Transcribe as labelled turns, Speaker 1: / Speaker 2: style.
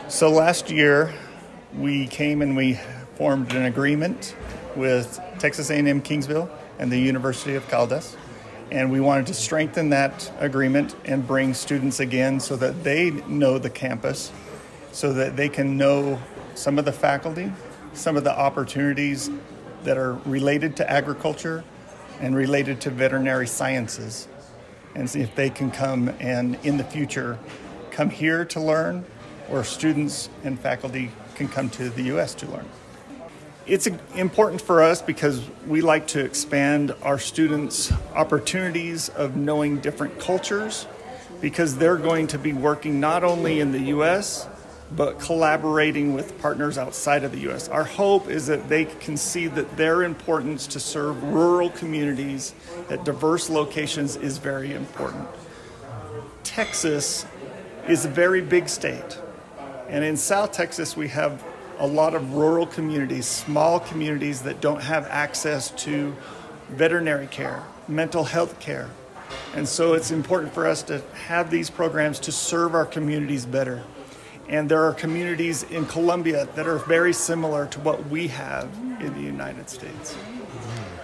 Speaker 1: So last year, we came and we formed an agreement with Texas A&M Kingsville and the University of Caldas. And we wanted to strengthen that agreement and bring students again so that they know the campus, so that they can know some of the faculty, some of the opportunities that are related to agriculture and related to veterinary sciences. And see if they can come and in the future come here to learn, or students and faculty can come to the U.S. to learn. It's important for us because we like to expand our students' opportunities of knowing different cultures, because they're going to be working not only in the U.S., but collaborating with partners outside of the U.S. Our hope is that they can see that their importance to serve rural communities at diverse locations is very important. Texas is a very big state. And in South Texas, we have a lot of rural communities, small communities that don't have access to veterinary care, mental health care. And so it's important for us to have these programs to serve our communities better. And there are communities in Colombia that are very similar to what we have in the United States.